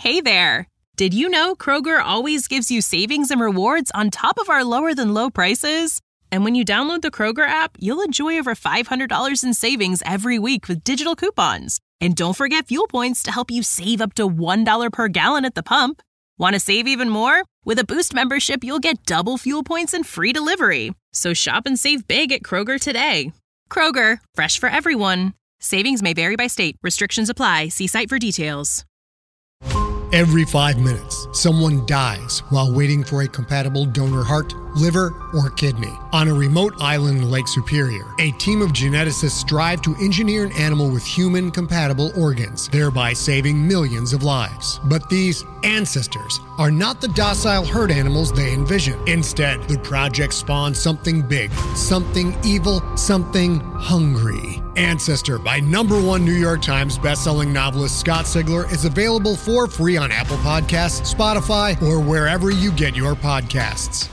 Hey there! Did you know Kroger always gives you savings and rewards on top of our lower-than-low prices? And when you download the Kroger app, you'll enjoy over $500 in savings every week with digital coupons. And don't forget fuel points to help you save up to $1 per gallon at the pump. Want to save even more? With a Boost membership, you'll get double fuel points and free delivery. So shop and save big at Kroger today. Kroger, fresh for everyone. Savings may vary by state. Restrictions apply. See site for details. Every 5 minutes, someone dies while waiting for a compatible donor heart, liver, or kidney. On a remote island in Lake Superior, a team of geneticists strive to engineer an animal with human-compatible organs, thereby saving millions of lives. But these ancestors are not the docile herd animals they envision. Instead, the project spawns something big, something evil, something hungry. Ancestor by #1 New York Times bestselling novelist Scott Sigler is available for free on Apple Podcasts, Spotify, or wherever you get your podcasts.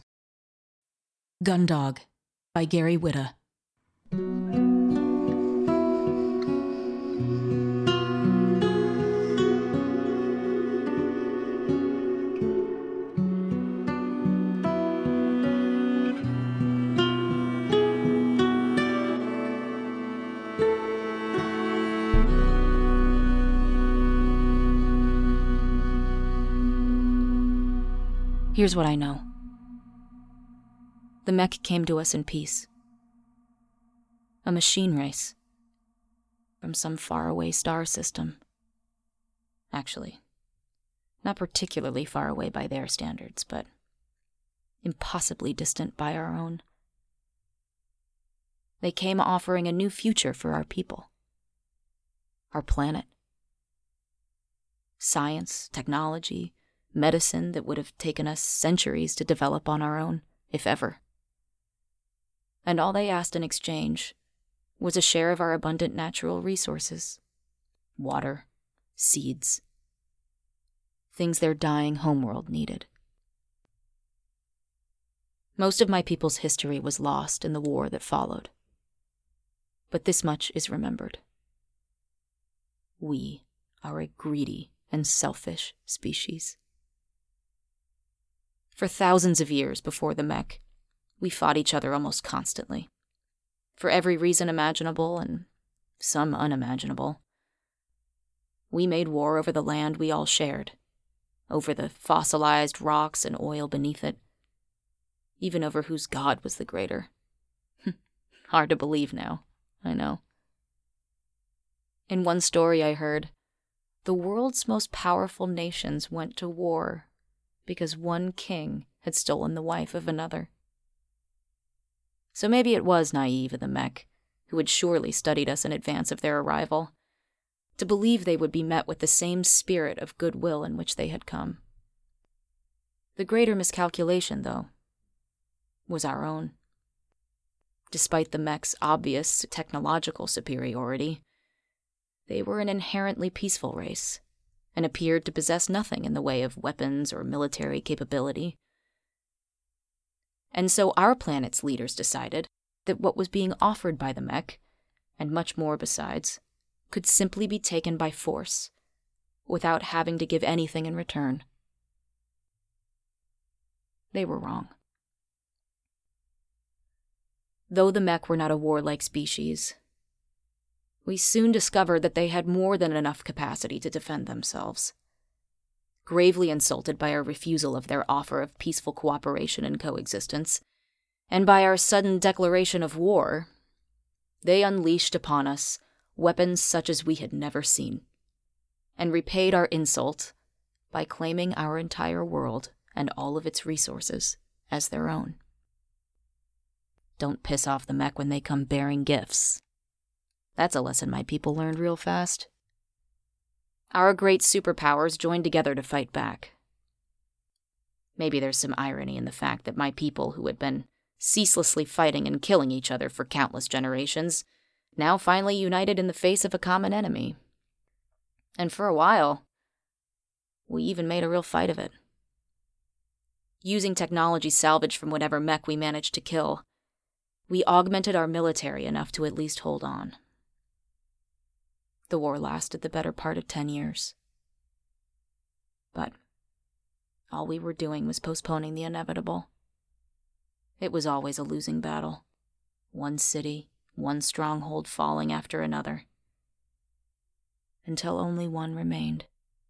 Gundog by Gary Whitta. Here's what I know. The mech came to us in peace. A machine race. From some faraway star system. Actually, not particularly far away by their standards, but impossibly distant by our own. They came offering a new future for our people. Our planet. Science, technology, medicine that would have taken us centuries to develop on our own, if ever. And all they asked in exchange was a share of our abundant natural resources. Water, seeds. Things their dying homeworld needed. Most of my people's history was lost in the war that followed. But this much is remembered. We are a greedy and selfish species. For thousands of years before the mech, we fought each other almost constantly. For every reason imaginable and some unimaginable. We made war over the land we all shared, over the fossilized rocks and oil beneath it, even over whose god was the greater. Hard to believe now, I know. In one story I heard, the world's most powerful nations went to war because one king had stolen the wife of another. So maybe it was naive of the mech, who had surely studied us in advance of their arrival, to believe they would be met with the same spirit of goodwill in which they had come. The greater miscalculation, though, was our own. Despite the mech's obvious technological superiority, they were an inherently peaceful race, and appeared to possess nothing in the way of weapons or military capability. And so our planet's leaders decided that what was being offered by the mech, and much more besides, could simply be taken by force, without having to give anything in return. They were wrong. Though the mech were not a warlike species, we soon discovered that they had more than enough capacity to defend themselves. Gravely insulted by our refusal of their offer of peaceful cooperation and coexistence, and by our sudden declaration of war, they unleashed upon us weapons such as we had never seen, and repaid our insult by claiming our entire world and all of its resources as their own. Don't piss off the mech when they come bearing gifts. That's a lesson my people learned real fast. Our great superpowers joined together to fight back. Maybe there's some irony in the fact that my people, who had been ceaselessly fighting and killing each other for countless generations, now finally united in the face of a common enemy. And for a while, we even made a real fight of it. Using technology salvaged from whatever mech we managed to kill, we augmented our military enough to at least hold on. The war lasted the better part of 10 years. But all we were doing was postponing the inevitable. It was always a losing battle. One city, one stronghold falling after another. Until only one remained.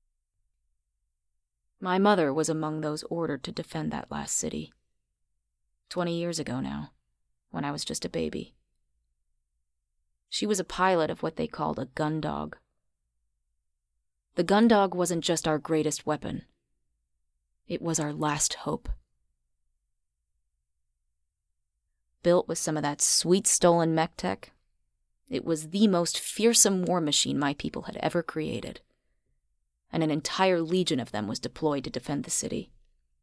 My mother was among those ordered to defend that last city. 20 years ago now, when I was just a baby. She was a pilot of what they called a gun dog. The gun dog wasn't just our greatest weapon. It was our last hope. Built with some of that sweet stolen mech tech, it was the most fearsome war machine my people had ever created, and an entire legion of them was deployed to defend the city.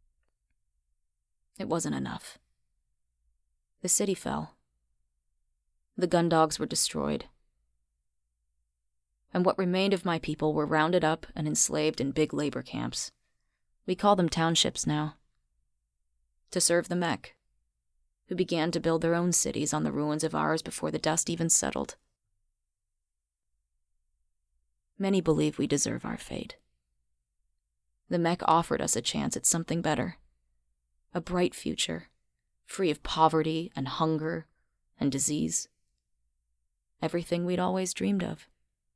It wasn't enough. The city fell. The gun dogs were destroyed. And what remained of my people were rounded up and enslaved in big labor camps. We call them townships now. To serve the mech, who began to build their own cities on the ruins of ours before the dust even settled. Many believe we deserve our fate. The mech offered us a chance at something better. A bright future, free of poverty and hunger and disease. Everything we'd always dreamed of.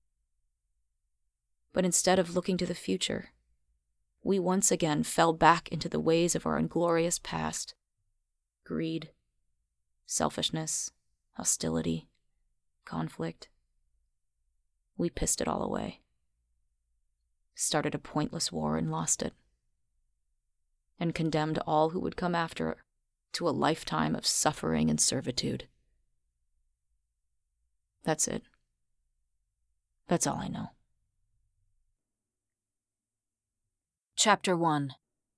But instead of looking to the future, we once again fell back into the ways of our inglorious past. Greed, selfishness, hostility, conflict. We pissed it all away. Started a pointless war and lost it. And condemned all who would come after it to a lifetime of suffering and servitude. That's it. That's all I know. Chapter 1.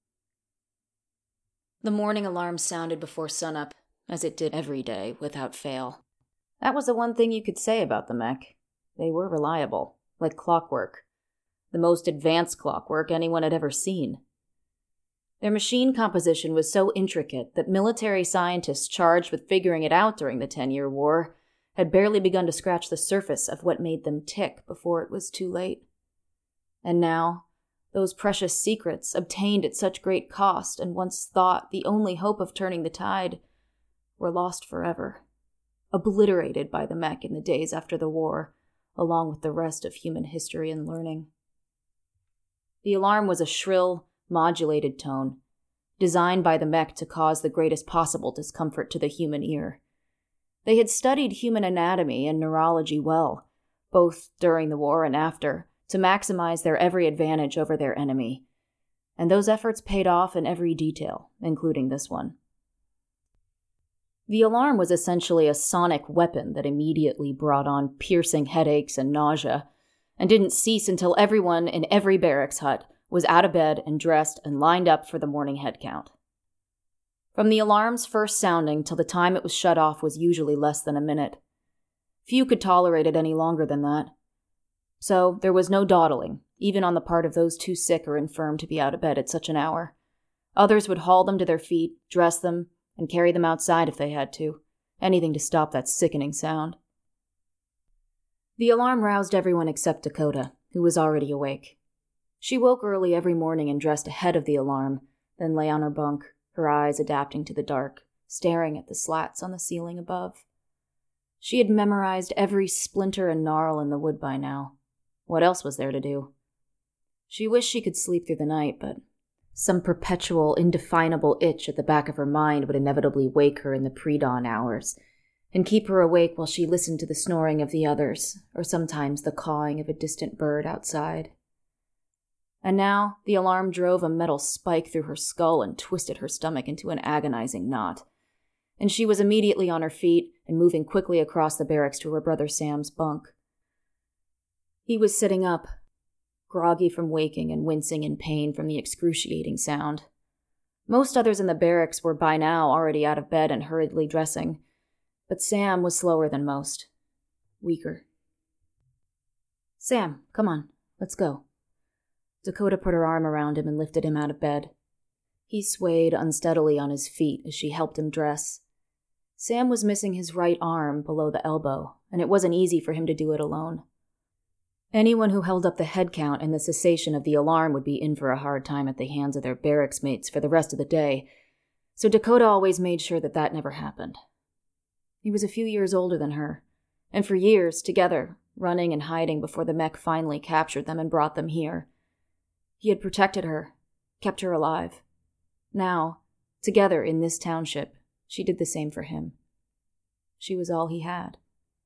The morning alarm sounded before sunup, as it did every day, without fail. That was the one thing you could say about the mech. They were reliable, like clockwork. The most advanced clockwork anyone had ever seen. Their machine composition was so intricate that military scientists charged with figuring it out during the 10-year war had barely begun to scratch the surface of what made them tick before it was too late. And now, those precious secrets, obtained at such great cost and once thought the only hope of turning the tide, were lost forever, obliterated by the mech in the days after the war, along with the rest of human history and learning. The alarm was a shrill, modulated tone, designed by the mech to cause the greatest possible discomfort to the human ear. They had studied human anatomy and neurology well, both during the war and after, to maximize their every advantage over their enemy, and those efforts paid off in every detail, including this one. The alarm was essentially a sonic weapon that immediately brought on piercing headaches and nausea, and didn't cease until everyone in every barracks hut was out of bed and dressed and lined up for the morning head count. From the alarm's first sounding till the time it was shut off was usually less than a minute. Few could tolerate it any longer than that. So there was no dawdling, even on the part of those too sick or infirm to be out of bed at such an hour. Others would haul them to their feet, dress them, and carry them outside if they had to. Anything to stop that sickening sound. The alarm roused everyone except Dakota, who was already awake. She woke early every morning and dressed ahead of the alarm, then lay on her bunk, her eyes adapting to the dark, staring at the slats on the ceiling above. She had memorized every splinter and gnarl in the wood by now. What else was there to do? She wished she could sleep through the night, but some perpetual, indefinable itch at the back of her mind would inevitably wake her in the pre-dawn hours, and keep her awake while she listened to the snoring of the others, or sometimes the cawing of a distant bird outside. And now the alarm drove a metal spike through her skull and twisted her stomach into an agonizing knot, and she was immediately on her feet and moving quickly across the barracks to her brother Sam's bunk. He was sitting up, groggy from waking and wincing in pain from the excruciating sound. Most others in the barracks were by now already out of bed and hurriedly dressing, but Sam was slower than most, weaker. "Sam, come on, let's go." Dakota put her arm around him and lifted him out of bed. He swayed unsteadily on his feet as she helped him dress. Sam was missing his right arm below the elbow, and it wasn't easy for him to do it alone. Anyone who held up the head count and the cessation of the alarm would be in for a hard time at the hands of their barracks mates for the rest of the day, so Dakota always made sure that never happened. He was a few years older than her, and for years, together, running and hiding before the mech finally captured them and brought them here. He had protected her, kept her alive. Now, together in this township, she did the same for him. She was all he had.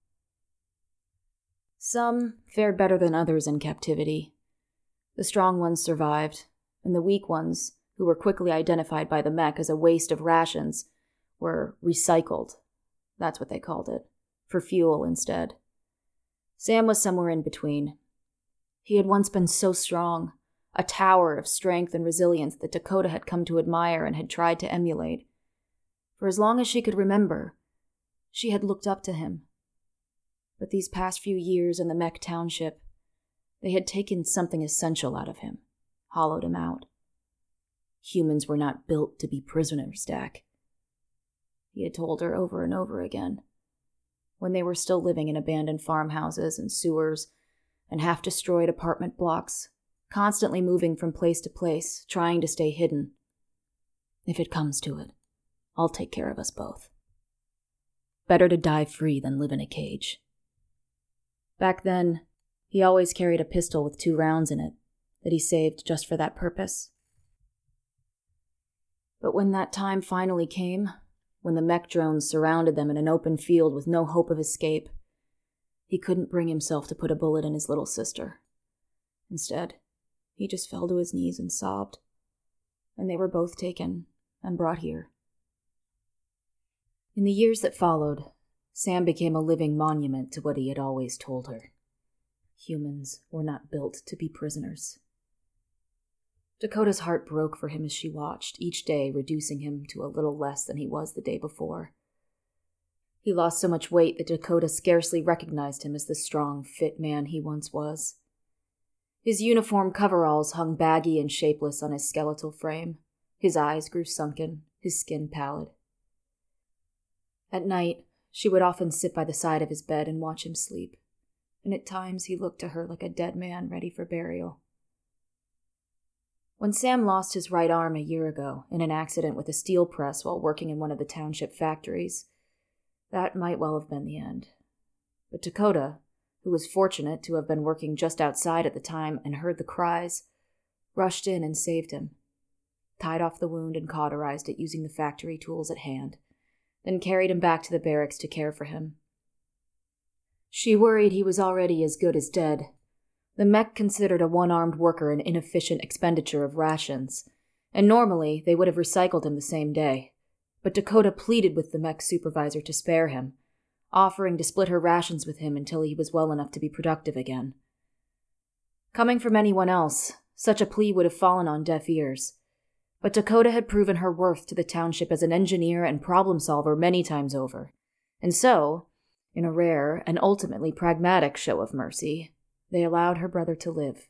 Some fared better than others in captivity. The strong ones survived, and the weak ones, who were quickly identified by the mech as a waste of rations, were recycled. That's what they called it, for fuel instead. Sam was somewhere in between. He had once been so strong, a tower of strength and resilience that Dakota had come to admire and had tried to emulate. For as long as she could remember, she had looked up to him. But these past few years in the mech township, they had taken something essential out of him, hollowed him out. Humans were not built to be prisoners, Dak. He had told her over and over again, when they were still living in abandoned farmhouses and sewers and half-destroyed apartment blocks, constantly moving from place to place, trying to stay hidden. If it comes to it, I'll take care of us both. Better to die free than live in a cage. Back then, he always carried a pistol with 2 rounds in it that he saved just for that purpose. But when that time finally came, when the mech drones surrounded them in an open field with no hope of escape, he couldn't bring himself to put a bullet in his little sister. Instead, he just fell to his knees and sobbed, and they were both taken and brought here. In the years that followed, Sam became a living monument to what he had always told her. Humans were not built to be prisoners. Dakota's heart broke for him as she watched, each day reducing him to a little less than he was the day before. He lost so much weight that Dakota scarcely recognized him as the strong, fit man he once was. His uniform coveralls hung baggy and shapeless on his skeletal frame. His eyes grew sunken, his skin pallid. At night, she would often sit by the side of his bed and watch him sleep, and at times he looked to her like a dead man ready for burial. When Sam lost his right arm a year ago in an accident with a steel press while working in one of the township factories, that might well have been the end. But Dakota, who was fortunate to have been working just outside at the time and heard the cries, rushed in and saved him, tied off the wound and cauterized it using the factory tools at hand, then carried him back to the barracks to care for him. She worried he was already as good as dead. The mech considered a one-armed worker an inefficient expenditure of rations, and normally they would have recycled him the same day. But Dakota pleaded with the mech supervisor to spare him, offering to split her rations with him until he was well enough to be productive again. Coming from anyone else, such a plea would have fallen on deaf ears, but Dakota had proven her worth to the township as an engineer and problem solver many times over, and so, in a rare and ultimately pragmatic show of mercy, they allowed her brother to live.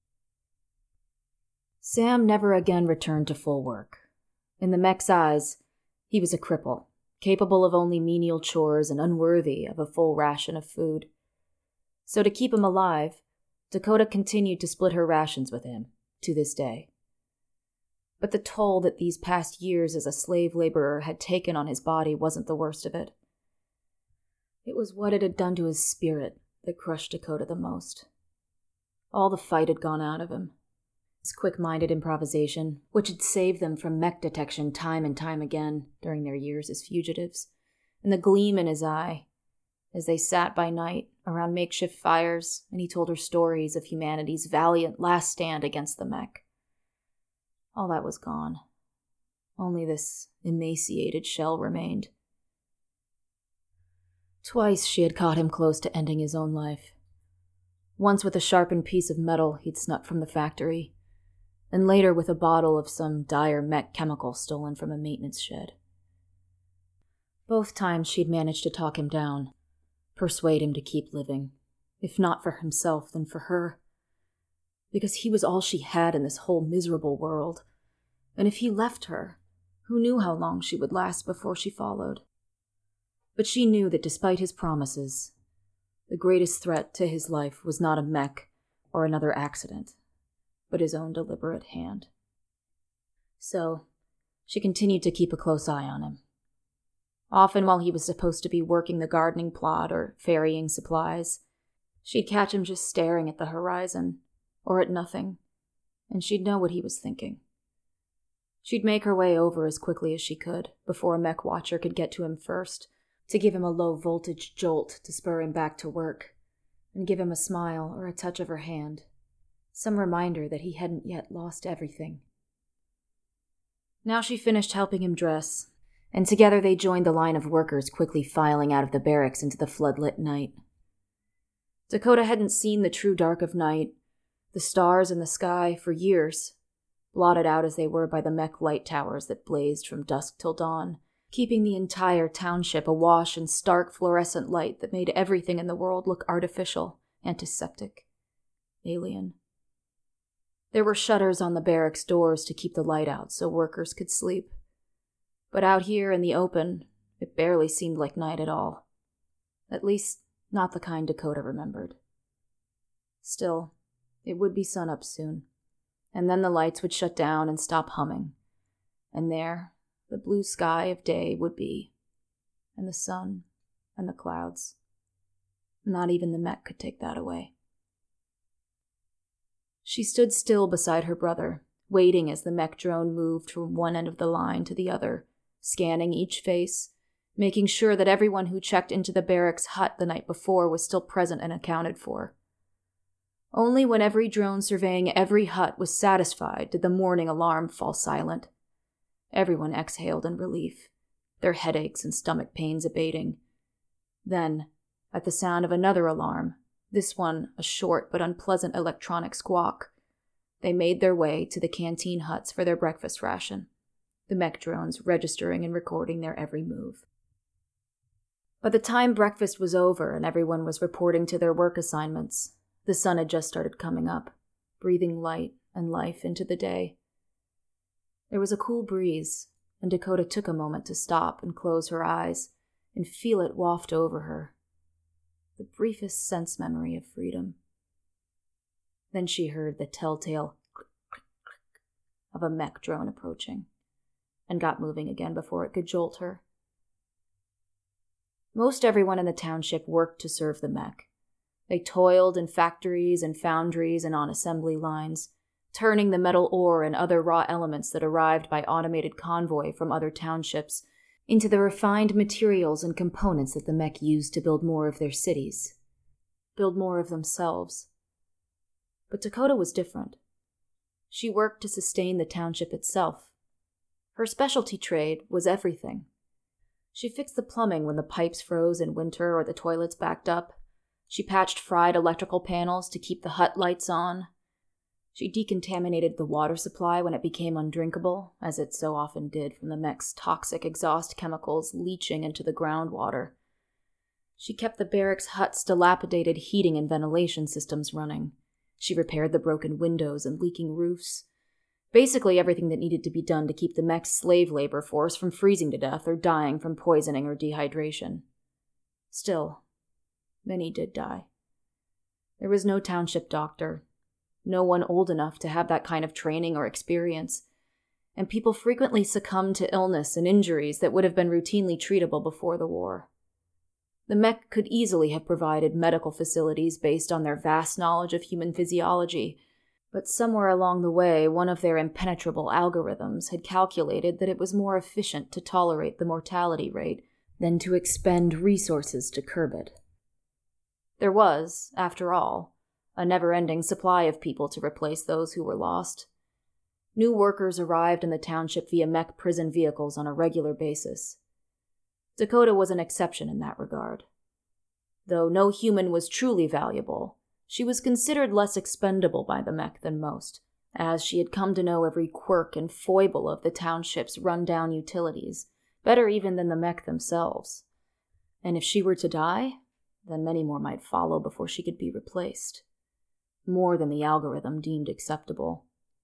Sam never again returned to full work. In the mech's eyes, he was a cripple, capable of only menial chores and unworthy of a full ration of food. So to keep him alive, Dakota continued to split her rations with him, to this day. But the toll that these past years as a slave laborer had taken on his body wasn't the worst of it. It was what it had done to his spirit that crushed Dakota the most. All the fight had gone out of him. His quick-minded improvisation, which had saved them from mech detection time and time again during their years as fugitives, and the gleam in his eye as they sat by night around makeshift fires and he told her stories of humanity's valiant last stand against the mech. All that was gone. Only this emaciated shell remained. Twice she had caught him close to ending his own life. Once with a sharpened piece of metal he'd snuck from the factory, and later with a bottle of some dire mech chemical stolen from a maintenance shed. Both times she'd managed to talk him down, persuade him to keep living, if not for himself, then for her. Because he was all she had in this whole miserable world, and if he left her, who knew how long she would last before she followed. But she knew that despite his promises, The greatest threat to his life was not a mech or another accident, but his own deliberate hand. So, she continued to keep a close eye on him. Often while he was supposed to be working the gardening plot or ferrying supplies, she'd catch him just staring at the horizon, or at nothing, and she'd know what he was thinking. She'd make her way over as quickly as she could, before a mech watcher could get to him first, to give him a low-voltage jolt to spur him back to work, and give him a smile or a touch of her hand, some reminder that he hadn't yet lost everything. Now she finished helping him dress, and together they joined the line of workers quickly filing out of the barracks into the floodlit night. Dakota hadn't seen the true dark of night, the stars in the sky, for years, blotted out as they were by the mech light towers that blazed from dusk till dawn, keeping the entire township awash in stark fluorescent light that made everything in the world look artificial, antiseptic, alien. There were shutters on the barracks doors to keep the light out so workers could sleep. But out here in the open, it barely seemed like night at all. At least, not the kind Dakota remembered. Still, it would be sunup soon, and then the lights would shut down and stop humming. And there, the blue sky of day would be, and the sun, and the clouds. Not even the mech could take that away. She stood still beside her brother, waiting as the mech drone moved from one end of the line to the other, scanning each face, making sure that everyone who checked into the barracks hut the night before was still present and accounted for. Only when every drone surveying every hut was satisfied did the morning alarm fall silent. Everyone exhaled in relief, their headaches and stomach pains abating. Then, at the sound of another alarm, this one a short but unpleasant electronic squawk, they made their way to the canteen huts for their breakfast ration, the mech drones registering and recording their every move. By the time breakfast was over and everyone was reporting to their work assignments, the sun had just started coming up, breathing light and life into the day. There was a cool breeze, and Dakota took a moment to stop and close her eyes and feel it waft over her. The briefest sense memory of freedom. Then she heard the telltale click, click, click of a mech drone approaching, and got moving again before it could jolt her. Most everyone in the township worked to serve the mech. They toiled in factories and foundries and on assembly lines, turning the metal ore and other raw elements that arrived by automated convoy from other townships into the refined materials and components that the mech used to build more of their cities, build more of themselves. But Dakota was different. She worked to sustain the township itself. Her specialty trade was everything. She fixed the plumbing when the pipes froze in winter or the toilets backed up. She patched fried electrical panels to keep the hut lights on. She decontaminated the water supply when it became undrinkable, as it so often did from the mech's toxic exhaust chemicals leaching into the groundwater. She kept the barracks' hut's dilapidated heating and ventilation systems running. She repaired the broken windows and leaking roofs. Basically everything that needed to be done to keep the mech's slave labor force from freezing to death or dying from poisoning or dehydration. Still, many did die. There was no township doctor, no one old enough to have that kind of training or experience, and people frequently succumbed to illness and injuries that would have been routinely treatable before the war. The mech could easily have provided medical facilities based on their vast knowledge of human physiology, but somewhere along the way, one of their impenetrable algorithms had calculated that it was more efficient to tolerate the mortality rate than to expend resources to curb it. There was, after all, a never-ending supply of people to replace those who were lost. New workers arrived in the township via mech prison vehicles on a regular basis. Dakota was an exception in that regard. Though no human was truly valuable, she was considered less expendable by the mech than most, as she had come to know every quirk and foible of the township's run-down utilities, better even than the mech themselves. And if she were to die, then many more might follow before she could be replaced. More than the algorithm deemed acceptable.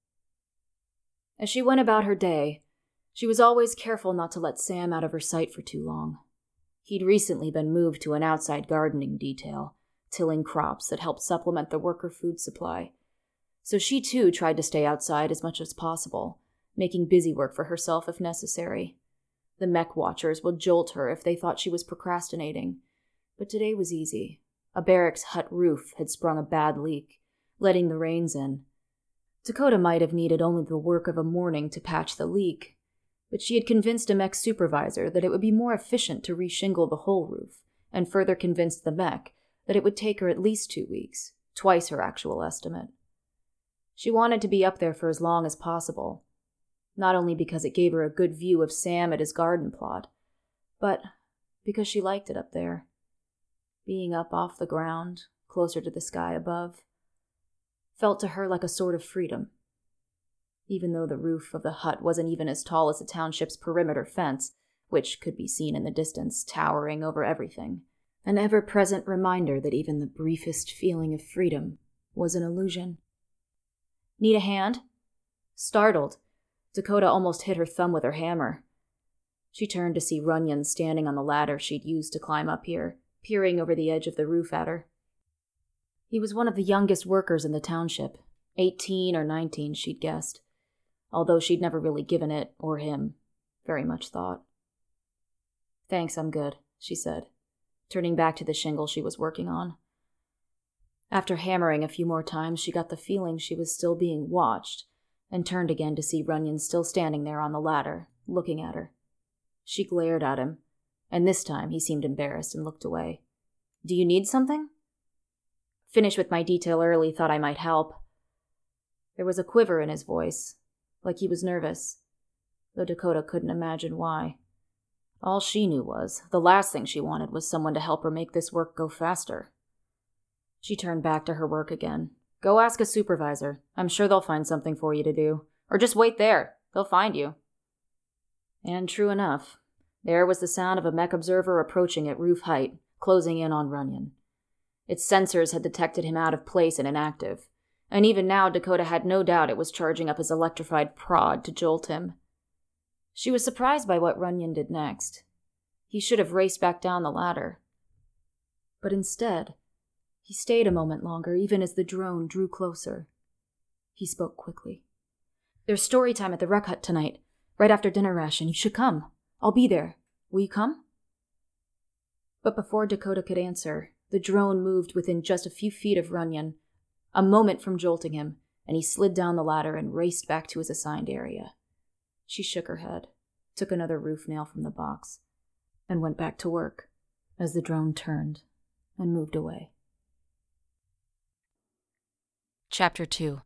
As she went about her day, she was always careful not to let Sam out of her sight for too long. He'd recently been moved to an outside gardening detail, tilling crops that helped supplement the worker food supply. So she too tried to stay outside as much as possible, making busy work for herself if necessary. The mech watchers would jolt her if they thought she was procrastinating, but today was easy. A barracks hut roof had sprung a bad leak, letting the rains in. Dakota might have needed only the work of a morning to patch the leak, but she had convinced a mech supervisor that it would be more efficient to reshingle the whole roof, and further convinced the mech that it would take her at least 2 weeks, twice her actual estimate. She wanted to be up there for as long as possible, not only because it gave her a good view of Sam at his garden plot, but because she liked it up there. Being up off the ground, closer to the sky above, felt to her like a sort of freedom. Even though the roof of the hut wasn't even as tall as the township's perimeter fence, which could be seen in the distance towering over everything, an ever-present reminder that even the briefest feeling of freedom was an illusion. "Need a hand?" Startled, Dakota almost hit her thumb with her hammer. She turned to see Runyon standing on the ladder she'd used to climb up here, peering over the edge of the roof at her. He was one of the youngest workers in the township, 18 or 19, she'd guessed, although she'd never really given it, or him, very much thought. "Thanks, I'm good," she said, turning back to the shingle she was working on. After hammering a few more times, she got the feeling she was still being watched, and turned again to see Runyon still standing there on the ladder, looking at her. She glared at him, and this time he seemed embarrassed and looked away. "Do you need something?" "Finished with my detail early, thought I might help." There was a quiver in his voice, like he was nervous, though Dakota couldn't imagine why. All she knew was, the last thing she wanted was someone to help her make this work go faster. She turned back to her work again. "Go ask a supervisor. I'm sure they'll find something for you to do. Or just wait there. They'll find you." And true enough, there was the sound of a mech observer approaching at roof height, closing in on Runyon. Its sensors had detected him out of place and inactive, and even now Dakota had no doubt it was charging up his electrified prod to jolt him. She was surprised by what Runyon did next. He should have raced back down the ladder. But instead, he stayed a moment longer, even as the drone drew closer. He spoke quickly. "There's story time at the rec hut tonight, right after dinner ration. You should come. I'll be there. Will you come?" But before Dakota could answer, the drone moved within just a few feet of Runyon, a moment from jolting him, and he slid down the ladder and raced back to his assigned area. She shook her head, took another roof nail from the box, and went back to work as the drone turned and moved away. Chapter 2.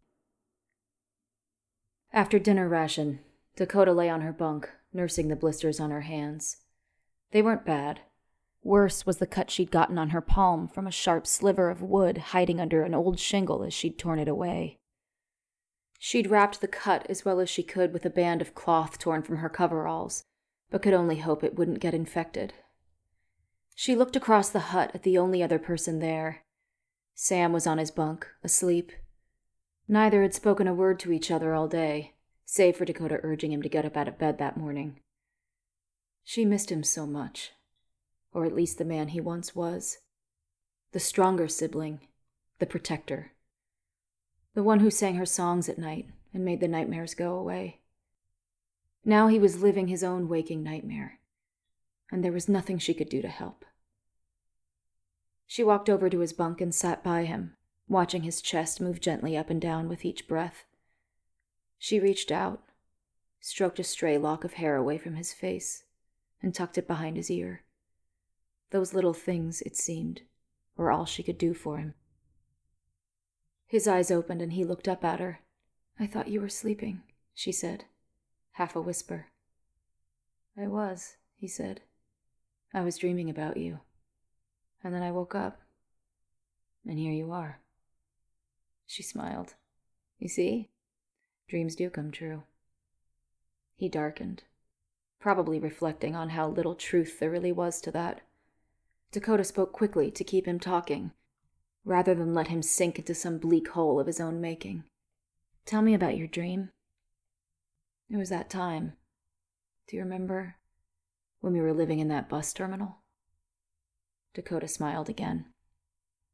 After dinner ration, Dakota lay on her bunk, nursing the blisters on her hands. They weren't bad. Worse was the cut she'd gotten on her palm from a sharp sliver of wood hiding under an old shingle as she'd torn it away. She'd wrapped the cut as well as she could with a band of cloth torn from her coveralls, but could only hope it wouldn't get infected. She looked across the hut at the only other person there. Sam was on his bunk, asleep. Neither had spoken a word to each other all day, save for Dakota urging him to get up out of bed that morning. She missed him so much, or at least the man he once was. The stronger sibling, the protector. The one who sang her songs at night and made the nightmares go away. Now he was living his own waking nightmare, and there was nothing she could do to help. She walked over to his bunk and sat by him, watching his chest move gently up and down with each breath. She reached out, stroked a stray lock of hair away from his face, and tucked it behind his ear. Those little things, it seemed, were all she could do for him. His eyes opened and he looked up at her. "I thought you were sleeping," she said, half a whisper. "I was," he said. "I was dreaming about you. And then I woke up. And here you are." She smiled. "You see? Dreams do come true." He darkened, probably reflecting on how little truth there really was to that. Dakota spoke quickly to keep him talking, rather than let him sink into some bleak hole of his own making. "Tell me about your dream." "It was that time. Do you remember? When we were living in that bus terminal?" Dakota smiled again.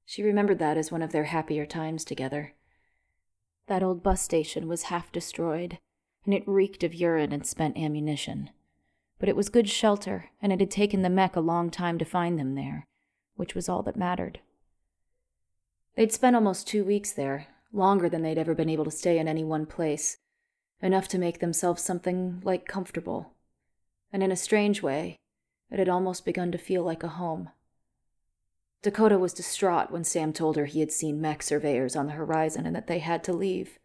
She remembered that as one of their happier times together. That old bus station was half destroyed, and it reeked of urine and spent ammunition. But it was good shelter, and it had taken the mech a long time to find them there, which was all that mattered. They'd spent almost 2 weeks there, longer than they'd ever been able to stay in any one place, enough to make themselves something like comfortable. And in a strange way, it had almost begun to feel like a home. Dakota was distraught when Sam told her he had seen mech surveyors on the horizon and that they had to leave.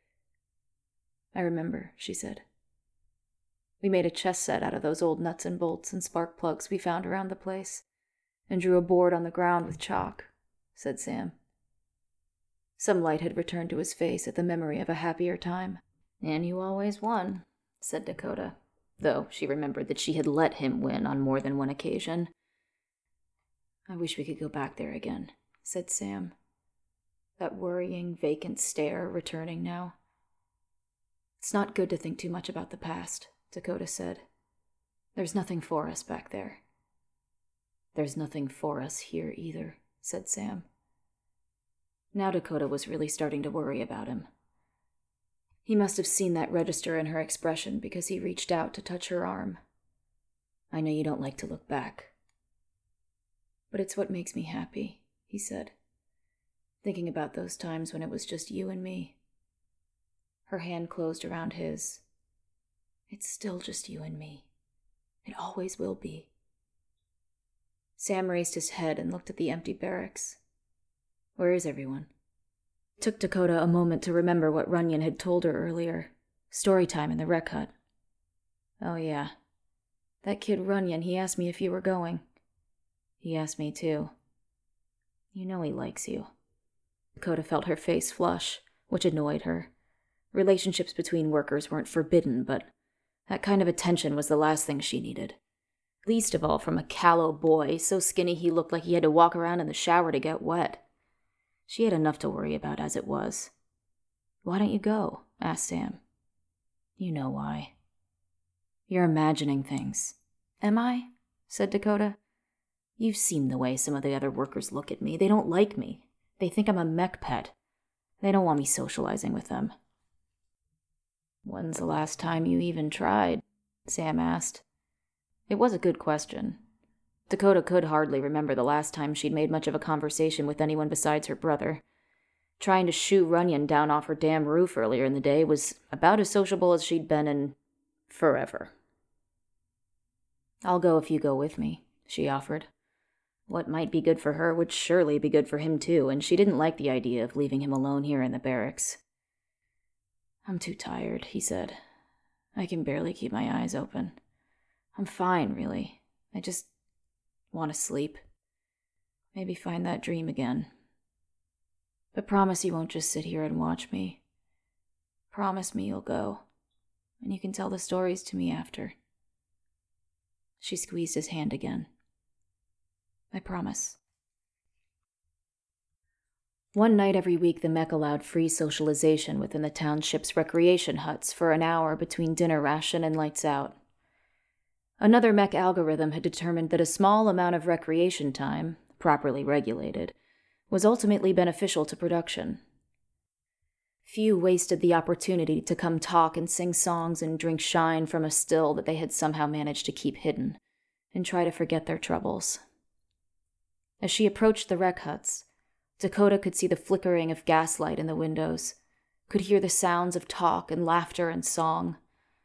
"I remember," she said. "We made a chess set out of those old nuts and bolts and spark plugs we found around the place, and drew a board on the ground with chalk," said Sam. Some light had returned to his face at the memory of a happier time. "And you always won," said Dakota, though she remembered that she had let him win on more than one occasion. "I wish we could go back there again," said Sam, that worrying, vacant stare returning now. "It's not good to think too much about the past," Dakota said. "There's nothing for us back there." "There's nothing for us here either," said Sam. Now Dakota was really starting to worry about him. He must have seen that register in her expression because he reached out to touch her arm. "I know you don't like to look back." "But it's what makes me happy," he said, thinking about those times when it was just you and me. Her hand closed around his. "It's still just you and me. It always will be." Sam raised his head and looked at the empty barracks. "Where is everyone?" It took Dakota a moment to remember what Runyon had told her earlier. Story time in the rec hut. "Oh yeah. That kid Runyon, he asked me if you were going." "He asked me too." "You know he likes you." Dakota felt her face flush, which annoyed her. Relationships between workers weren't forbidden, but that kind of attention was the last thing she needed. Least of all from a callow boy, so skinny he looked like he had to walk around in the shower to get wet. She had enough to worry about as it was. "Why don't you go?" asked Sam. "You know why. You're imagining things." "Am I?" said Dakota. "You've seen the way some of the other workers look at me. They don't like me. They think I'm a mech pet. They don't want me socializing with them." "When's the last time you even tried?" Sam asked. It was a good question. Dakota could hardly remember the last time she'd made much of a conversation with anyone besides her brother. Trying to shoo Runyon down off her damn roof earlier in the day was about as sociable as she'd been in forever. "I'll go if you go with me," she offered. What might be good for her would surely be good for him too, and she didn't like the idea of leaving him alone here in the barracks. "I'm too tired," he said. "I can barely keep my eyes open. I'm fine, really. I just want to sleep. Maybe find that dream again. But promise you won't just sit here and watch me. Promise me you'll go, and you can tell the stories to me after." She squeezed his hand again. "I promise." One night every week, the mech allowed free socialization within the township's recreation huts for an hour between dinner ration and lights out. Another mech algorithm had determined that a small amount of recreation time, properly regulated, was ultimately beneficial to production. Few wasted the opportunity to come talk and sing songs and drink shine from a still that they had somehow managed to keep hidden, and try to forget their troubles. As she approached the rec huts, Dakota could see the flickering of gaslight in the windows, could hear the sounds of talk and laughter and song.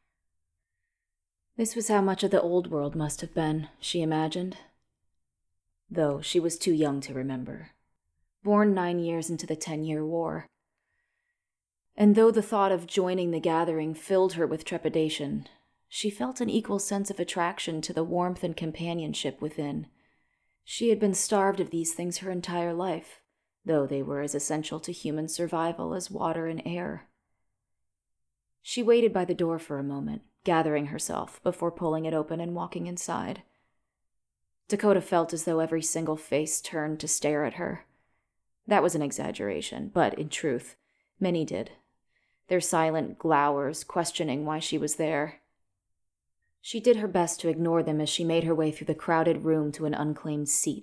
This was how much of the old world must have been, she imagined. Though she was too young to remember. Born 9 years into the 10-year war. And though the thought of joining the gathering filled her with trepidation, she felt an equal sense of attraction to the warmth and companionship within. She had been starved of these things her entire life, though they were as essential to human survival as water and air. She waited by the door for a moment, gathering herself before pulling it open and walking inside. Dakota felt as though every single face turned to stare at her. That was an exaggeration, but in truth, many did. Their silent glowers questioning why she was there. She did her best to ignore them as she made her way through the crowded room to an unclaimed seat,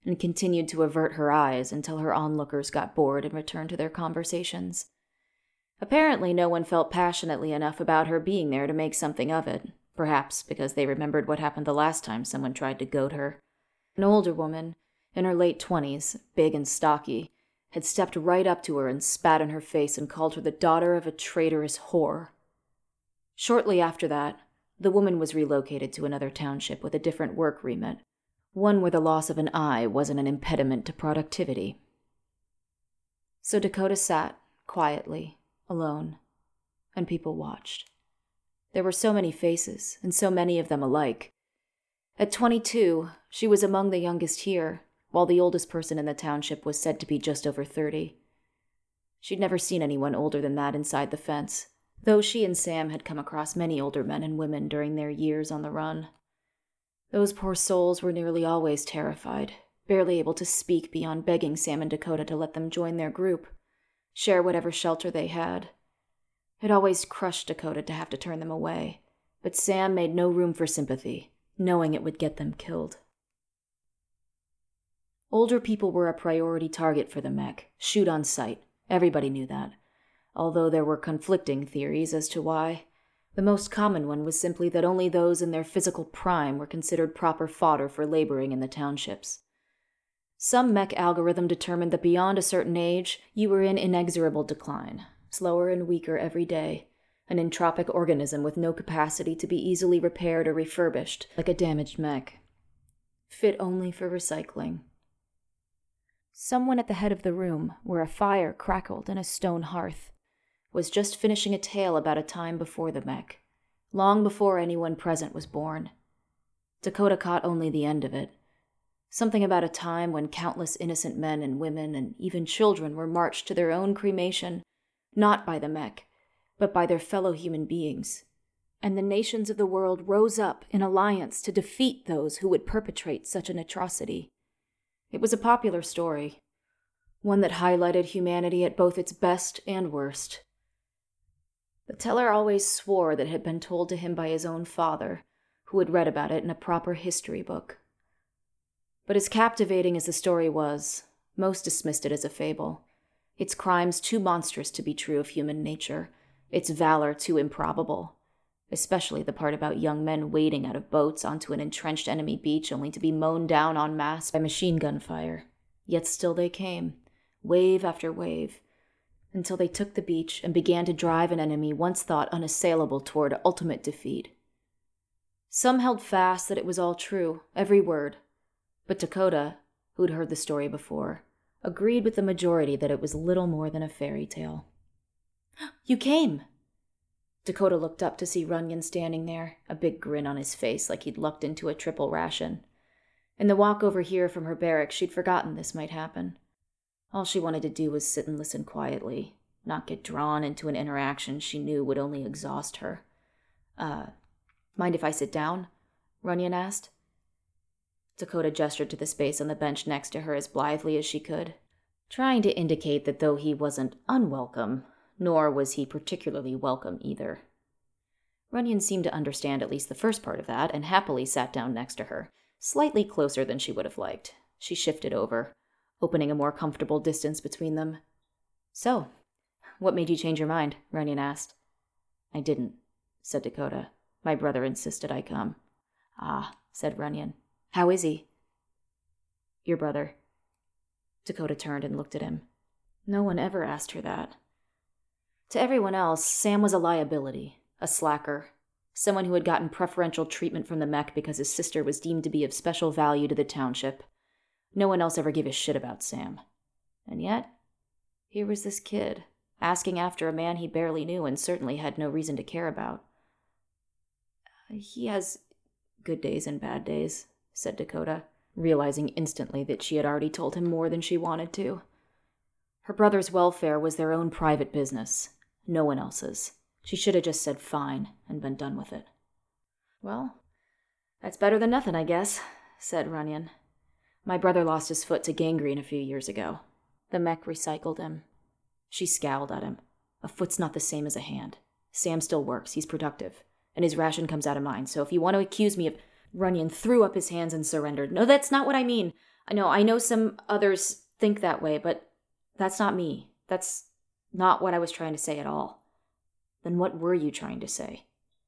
and continued to avert her eyes until her onlookers got bored and returned to their conversations. Apparently, no one felt passionately enough about her being there to make something of it, perhaps because they remembered what happened the last time someone tried to goad her. An older woman, in her late 20s, big and stocky, had stepped right up to her and spat in her face and called her the daughter of a traitorous whore. Shortly after that, the woman was relocated to another township with a different work remit, one where the loss of an eye wasn't an impediment to productivity. So Dakota sat, quietly, alone, and people watched. There were so many faces, and so many of them alike. At 22, she was among the youngest here, while the oldest person in the township was said to be just over 30. She'd never seen anyone older than that inside the fence, though she and Sam had come across many older men and women during their years on the run. Those poor souls were nearly always terrified, barely able to speak beyond begging Sam and Dakota to let them join their group, share whatever shelter they had. It always crushed Dakota to have to turn them away, but Sam made no room for sympathy, knowing it would get them killed. Older people were a priority target for the mech, shoot on sight. Everybody knew that, although there were conflicting theories as to why. The most common one was simply that only those in their physical prime were considered proper fodder for laboring in the townships. Some mech algorithm determined that beyond a certain age, you were in inexorable decline, slower and weaker every day, an entropic organism with no capacity to be easily repaired or refurbished, like a damaged mech. Fit only for recycling. Someone at the head of the room, where a fire crackled in a stone hearth, was just finishing a tale about a time before the mech, long before anyone present was born. Dakota caught only the end of it. Something about a time when countless innocent men and women and even children were marched to their own cremation, not by the mech, but by their fellow human beings. And the nations of the world rose up in alliance to defeat those who would perpetrate such an atrocity. It was a popular story, one that highlighted humanity at both its best and worst. The teller always swore that it had been told to him by his own father, who had read about it in a proper history book. But as captivating as the story was, most dismissed it as a fable, its crimes too monstrous to be true of human nature, its valor too improbable, especially the part about young men wading out of boats onto an entrenched enemy beach only to be mown down en masse by machine gun fire. Yet still they came, wave after wave, until they took the beach and began to drive an enemy once thought unassailable toward ultimate defeat. Some held fast that it was all true, every word, but Dakota, who'd heard the story before, agreed with the majority that it was little more than a fairy tale. "You came!" Dakota looked up to see Runyon standing there, a big grin on his face like he'd lucked into a triple ration. In the walk over here from her barracks, she'd forgotten this might happen. All she wanted to do was sit and listen quietly, not get drawn into an interaction she knew would only exhaust her. Mind if I sit down?" Runyon asked. Dakota gestured to the space on the bench next to her as blithely as she could, trying to indicate that though he wasn't unwelcome, nor was he particularly welcome either. Runyon seemed to understand at least the first part of that, and happily sat down next to her, slightly closer than she would have liked. She shifted over, opening a more comfortable distance between them. "So, what made you change your mind?" Runyon asked. "I didn't," said Dakota. "My brother insisted I come." "Ah," said Runyon. "How is he?" "Your brother." Dakota turned and looked at him. No one ever asked her that. To everyone else, Sam was a liability, a slacker, someone who had gotten preferential treatment from the mech because his sister was deemed to be of special value to the township. No one else ever gave a shit about Sam. And yet, here was this kid, asking after a man he barely knew and certainly had no reason to care about. "He has good days and bad days," said Dakota, realizing instantly that she had already told him more than she wanted to. Her brother's welfare was their own private business, no one else's. She should have just said fine and been done with it. "Well, that's better than nothing, I guess," said Runyon. "My brother lost his foot to gangrene a few years ago. The mech recycled him." She scowled at him. "A foot's not the same as a hand. Sam still works, he's productive, and his ration comes out of mine, so if you want to accuse me of—" Runyon threw up his hands and surrendered. "No, that's not what I mean. I know some others think that way, but that's not me. That's not what I was trying to say at all. Then what were you trying to say?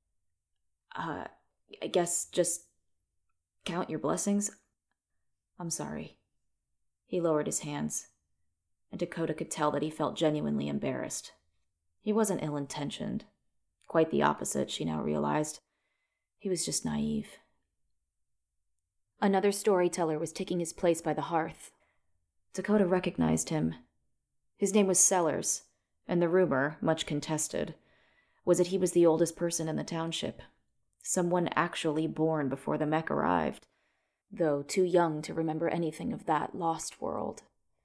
I guess just count your blessings? I'm sorry. He lowered his hands, and Dakota could tell that he felt genuinely embarrassed. He wasn't ill-intentioned. Quite the opposite, she now realized. He was just naive. Another storyteller was taking his place by the hearth. Dakota recognized him. His name was Sellers, and the rumor, much contested, was that he was the oldest person in the township. Someone actually born before the mech arrived, though too young to remember anything of that lost world.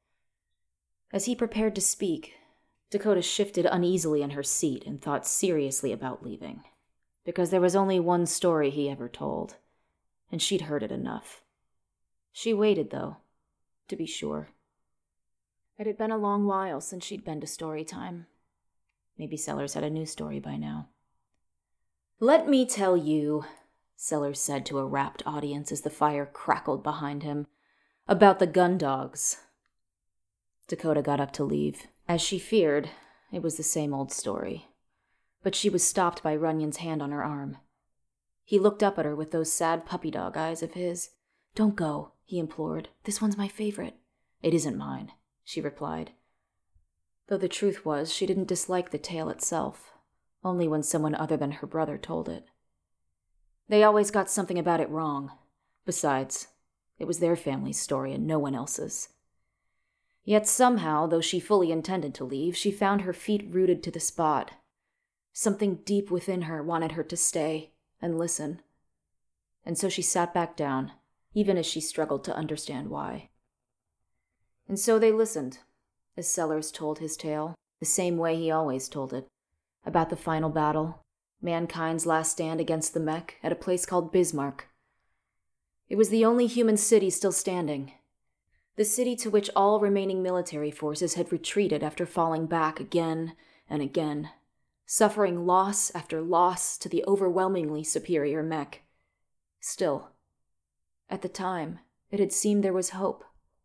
As he prepared to speak, Dakota shifted uneasily in her seat and thought seriously about leaving, because there was only one story he ever told, and she'd heard it enough. She waited, though, to be sure. It had been a long while since she'd been to story time. Maybe Sellers had a new story by now. "Let me tell you," Sellers said to a rapt audience as the fire crackled behind him, "about the Gundogs." Dakota got up to leave. As she feared, it was the same old story. But she was stopped by Runyon's hand on her arm. He looked up at her with those sad puppy dog eyes of his. "Don't go," he implored. "This one's my favorite." "It isn't mine," she replied. Though the truth was, she didn't dislike the tale itself, only when someone other than her brother told it. They always got something about it wrong. Besides, it was their family's story and no one else's. Yet somehow, though she fully intended to leave, she found her feet rooted to the spot. Something deep within her wanted her to stay and listen. And so she sat back down, even as she struggled to understand why. And so they listened, as Sellers told his tale, the same way he always told it, about the final battle, mankind's last stand against the mech at a place called Bismarck. It was the only human city still standing, the city to which all remaining military forces had retreated after falling back again and again, suffering loss after loss to the overwhelmingly superior mech. Still, at the time, it had seemed there was hope.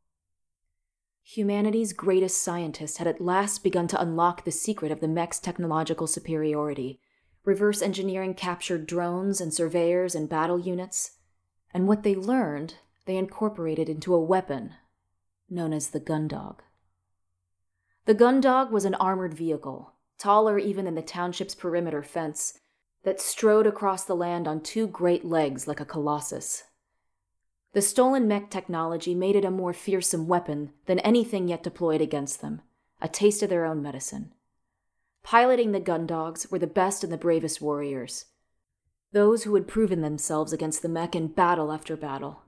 Humanity's greatest scientist had at last begun to unlock the secret of the mech's technological superiority, reverse engineering captured drones and surveyors and battle units, and what they learned, they incorporated into a weapon known as the Gundog. The Gundog was an armored vehicle, taller even than the township's perimeter fence, that strode across the land on two great legs like a colossus. The stolen mech technology made it a more fearsome weapon than anything yet deployed against them, a taste of their own medicine. Piloting the Gundogs were the best and the bravest warriors, those who had proven themselves against the mech in battle after battle.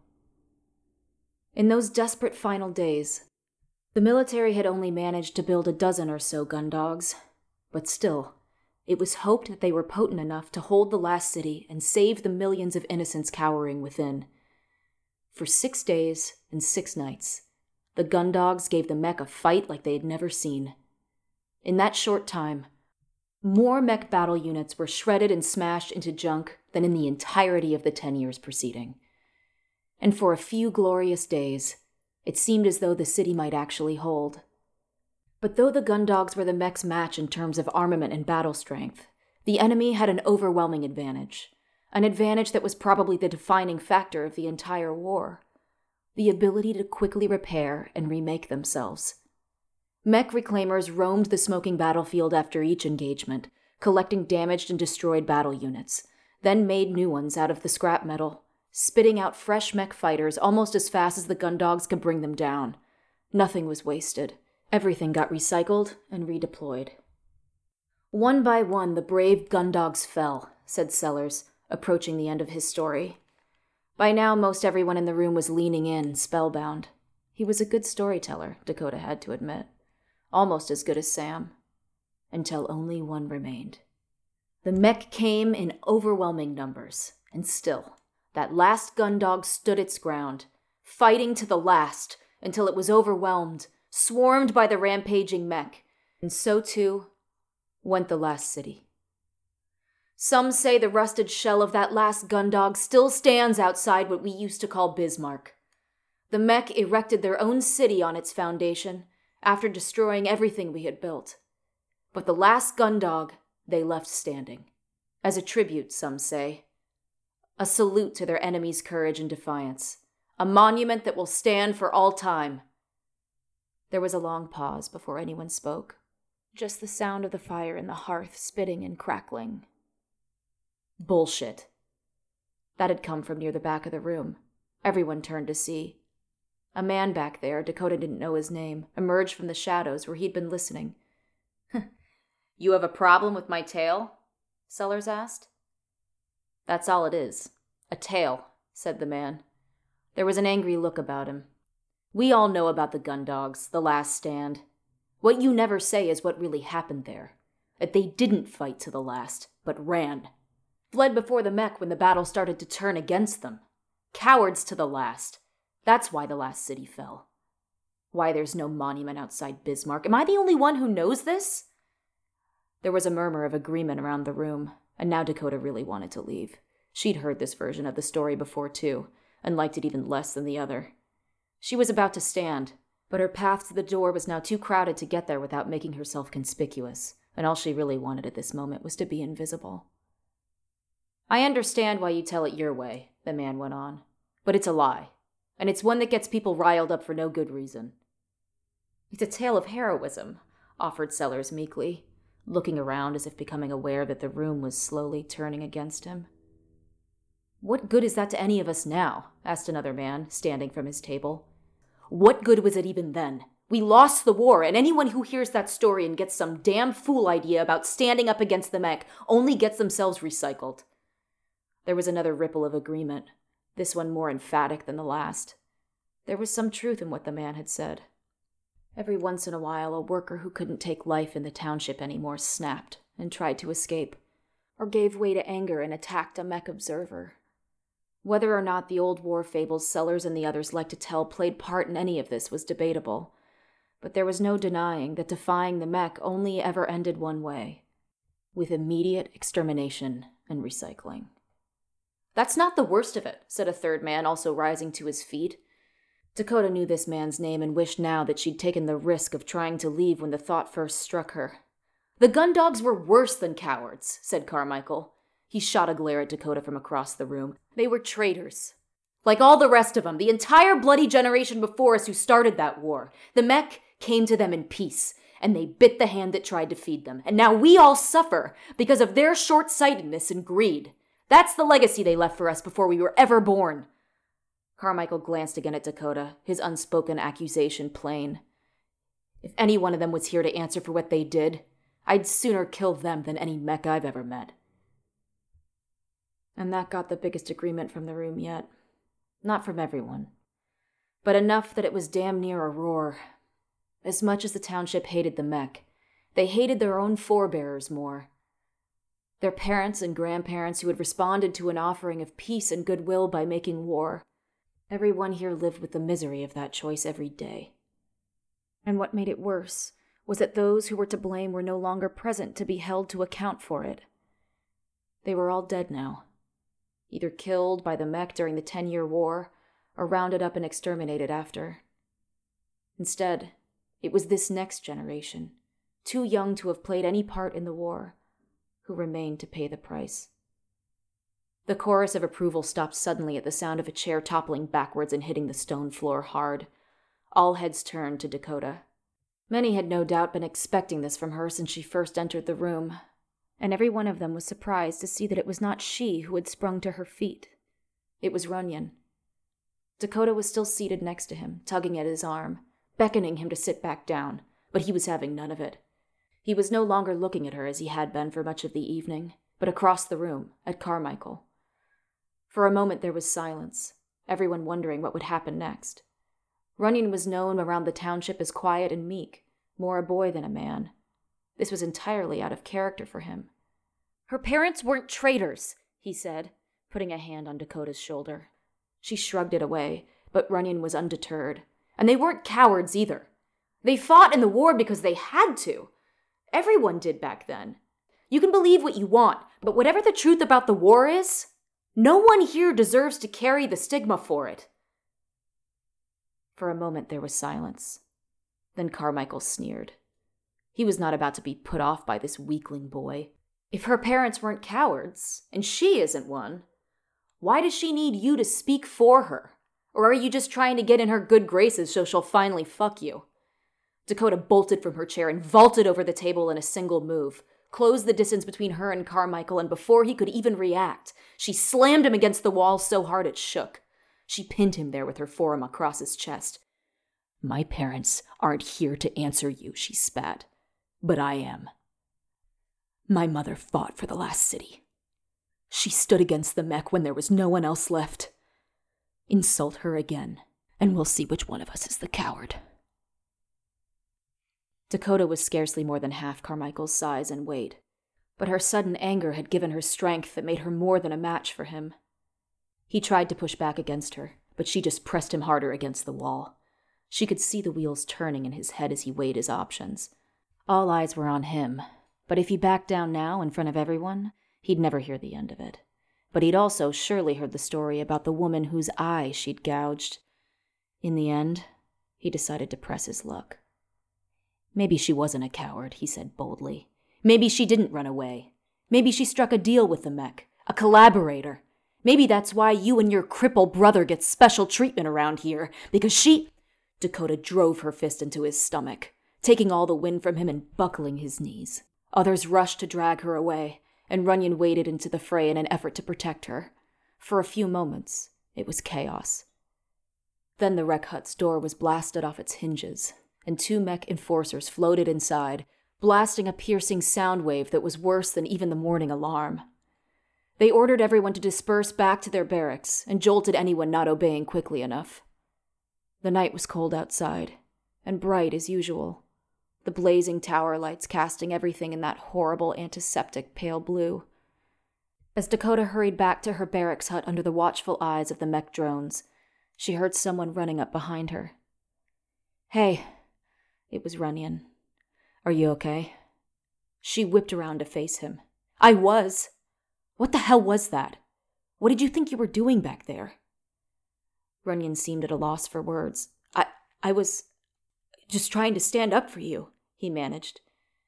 In those desperate final days, the military had only managed to build a dozen or so Gundogs, but still, it was hoped that they were potent enough to hold the last city and save the millions of innocents cowering within. For 6 days and 6 nights, the Gundogs gave the mech a fight like they had never seen. In that short time, more mech battle units were shredded and smashed into junk than in the entirety of the 10 years preceding. And for a few glorious days, it seemed as though the city might actually hold. But though the Gundogs were the mech's match in terms of armament and battle strength, the enemy had an overwhelming advantage. An advantage that was probably the defining factor of the entire war. The ability to quickly repair and remake themselves. Mech reclaimers roamed the smoking battlefield after each engagement, collecting damaged and destroyed battle units, then made new ones out of the scrap metal, spitting out fresh mech fighters almost as fast as the Gundogs could bring them down. Nothing was wasted. Everything got recycled and redeployed. One by one, the brave Gundogs fell, said Sellers, approaching the end of his story. By now, most everyone in the room was leaning in, spellbound. He was a good storyteller, Dakota had to admit. Almost as good as Sam. Until only one remained. The mech came in overwhelming numbers, and still, that last Gundog stood its ground, fighting to the last, until it was overwhelmed, swarmed by the rampaging mech, and so too went the last city. Some say the rusted shell of that last Gundog still stands outside what we used to call Bismarck. The Mech erected their own city on its foundation after destroying everything we had built. But the last Gundog they left standing. As a tribute, some say. A salute to their enemies' courage and defiance. A monument that will stand for all time. There was a long pause before anyone spoke. Just the sound of the fire in the hearth spitting and crackling. Bullshit. That had come from near the back of the room. Everyone turned to see. A man back there, Dakota didn't know his name, emerged from the shadows where he'd been listening. You have a problem with my tale? Sellers asked. That's all it is. A tale, said the man. There was an angry look about him. We all know about the Gundogs, the last stand. What you never say is what really happened there. That they didn't fight to the last, but ran. Fled before the Mech when the battle started to turn against them. Cowards to the last. That's why the last city fell. Why there's no monument outside Bismarck. Am I the only one who knows this? There was a murmur of agreement around the room, and now Dakota really wanted to leave. She'd heard this version of the story before, too, and liked it even less than the other. She was about to stand, but her path to the door was now too crowded to get there without making herself conspicuous, and all she really wanted at this moment was to be invisible. I understand why you tell it your way, the man went on, but it's a lie, and it's one that gets people riled up for no good reason. It's a tale of heroism, offered Sellers meekly, looking around as if becoming aware that the room was slowly turning against him. What good is that to any of us now? Asked another man, standing from his table. What good was it even then? We lost the war, and anyone who hears that story and gets some damn fool idea about standing up against the Mech only gets themselves recycled. There was another ripple of agreement, this one more emphatic than the last. There was some truth in what the man had said. Every once in a while, a worker who couldn't take life in the township anymore snapped and tried to escape, or gave way to anger and attacked a Mech observer. Whether or not the old war fables Sellers and the others liked to tell played part in any of this was debatable, but there was no denying that defying the Mech only ever ended one way, with immediate extermination and recycling. That's not the worst of it, said a third man, also rising to his feet. Dakota knew this man's name and wished now that she'd taken the risk of trying to leave when the thought first struck her. The Gundogs were worse than cowards, said Carmichael. He shot a glare at Dakota from across the room. They were traitors. Like all the rest of them, the entire bloody generation before us who started that war. The Mech came to them in peace, and they bit the hand that tried to feed them. And now we all suffer because of their short-sightedness and greed. That's the legacy they left for us before we were ever born. Carmichael glanced again at Dakota, his unspoken accusation plain. If any one of them was here to answer for what they did, I'd sooner kill them than any Mech I've ever met. And that got the biggest agreement from the room yet. Not from everyone, but enough that it was damn near a roar. As much as the township hated the Mech, they hated their own forebears more. Their parents and grandparents who had responded to an offering of peace and goodwill by making war. Everyone here lived with the misery of that choice every day. And what made it worse was that those who were to blame were no longer present to be held to account for it. They were all dead now, either killed by the Mech during the 10-year war or rounded up and exterminated after. Instead, it was this next generation, too young to have played any part in the war, who remained to pay the price. The chorus of approval stopped suddenly at the sound of a chair toppling backwards and hitting the stone floor hard. All heads turned to Dakota. Many had no doubt been expecting this from her since she first entered the room, and every one of them was surprised to see that it was not she who had sprung to her feet. It was Runyon. Dakota was still seated next to him, tugging at his arm, beckoning him to sit back down, but he was having none of it. He was no longer looking at her as he had been for much of the evening, but across the room, at Carmichael. For a moment there was silence, everyone wondering what would happen next. Runyon was known around the township as quiet and meek, more a boy than a man. This was entirely out of character for him. Her parents weren't traitors, he said, putting a hand on Dakota's shoulder. She shrugged it away, but Runyon was undeterred. And they weren't cowards either. They fought in the war because they had to. Everyone did back then. You can believe what you want, but whatever the truth about the war is, no one here deserves to carry the stigma for it. For a moment there was silence. Then Carmichael sneered. He was not about to be put off by this weakling boy. If her parents weren't cowards, and she isn't one, why does she need you to speak for her? Or are you just trying to get in her good graces so she'll finally fuck you? Dakota bolted from her chair and vaulted over the table in a single move, closed the distance between her and Carmichael, and before he could even react, she slammed him against the wall so hard it shook. She pinned him there with her forearm across his chest. "My parents aren't here to answer you," she spat. "But I am. My mother fought for the last city. She stood against the mech when there was no one else left. Insult her again, and we'll see which one of us is the coward." Dakota was scarcely more than half Carmichael's size and weight, but her sudden anger had given her strength that made her more than a match for him. He tried to push back against her, but she just pressed him harder against the wall. She could see the wheels turning in his head as he weighed his options. All eyes were on him, but if he backed down now in front of everyone, he'd never hear the end of it. But he'd also surely heard the story about the woman whose eye she'd gouged. In the end, he decided to press his luck. "Maybe she wasn't a coward," he said boldly. "Maybe she didn't run away. Maybe she struck a deal with the mech, a collaborator. Maybe that's why you and your cripple brother get special treatment around here, because she—" Dakota drove her fist into his stomach, taking all the wind from him and buckling his knees. Others rushed to drag her away, and Runyon waded into the fray in an effort to protect her. For a few moments, it was chaos. Then the rec hut's door was blasted off its hinges, and 2 mech enforcers floated inside, blasting a piercing sound wave that was worse than even the morning alarm. They ordered everyone to disperse back to their barracks and jolted anyone not obeying quickly enough. The night was cold outside, and bright as usual, the blazing tower lights casting everything in that horrible antiseptic pale blue. As Dakota hurried back to her barracks hut under the watchful eyes of the mech drones, she heard someone running up behind her. "Hey," it was Runyon. "Are you okay?" She whipped around to face him. "I was. What the hell was that? What did you think you were doing back there?" Runyon seemed at a loss for words. I was just trying to stand up for you," he managed.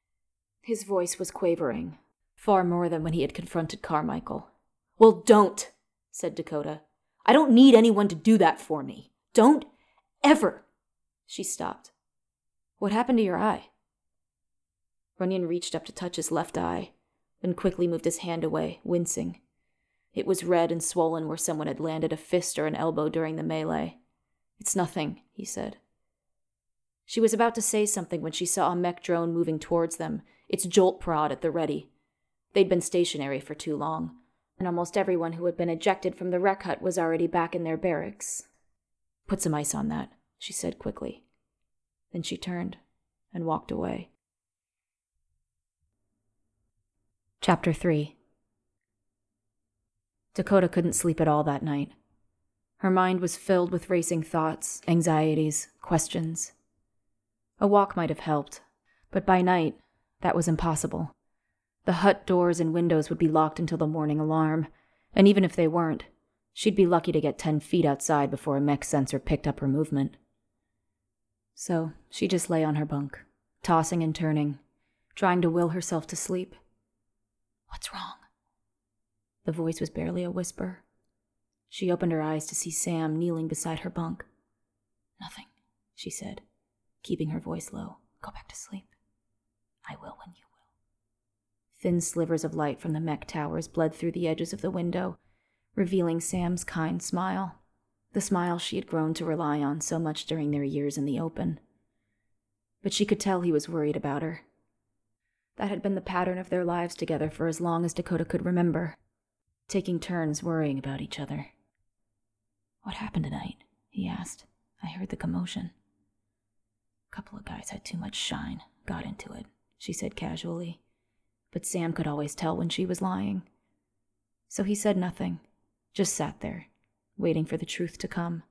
His voice was quavering, far more than when he had confronted Carmichael. "Well, don't," said Dakota. "I don't need anyone to do that for me. Don't ever." She stopped. "What happened to your eye?" Runyon reached up to touch his left eye, then quickly moved his hand away, wincing. It was red and swollen where someone had landed a fist or an elbow during the melee. "It's nothing," he said. She was about to say something when she saw a mech drone moving towards them, its jolt prod at the ready. They'd been stationary for too long, and almost everyone who had been ejected from the rec hut was already back in their barracks. "Put some ice on that," she said quickly. Then she turned and walked away. Chapter 3. Dakota couldn't sleep at all that night. Her mind was filled with racing thoughts, anxieties, questions. A walk might have helped, but by night, that was impossible. The hut doors and windows would be locked until the morning alarm, and even if they weren't, she'd be lucky to get 10 feet outside before a mech sensor picked up her movement. So she just lay on her bunk, tossing and turning, trying to will herself to sleep. "What's wrong?" The voice was barely a whisper. She opened her eyes to see Sam kneeling beside her bunk. "Nothing," she said, keeping her voice low. "Go back to sleep. I will when you will." Thin slivers of light from the mech towers bled through the edges of the window, revealing Sam's kind smile, the smile she had grown to rely on so much during their years in the open. But she could tell he was worried about her. That had been the pattern of their lives together for as long as Dakota could remember, taking turns worrying about each other. "What happened tonight?" he asked. "I heard the commotion." "A couple of guys had too much shine, got into it," she said casually. But Sam could always tell when she was lying. So he said nothing, just sat there, waiting for the truth to come.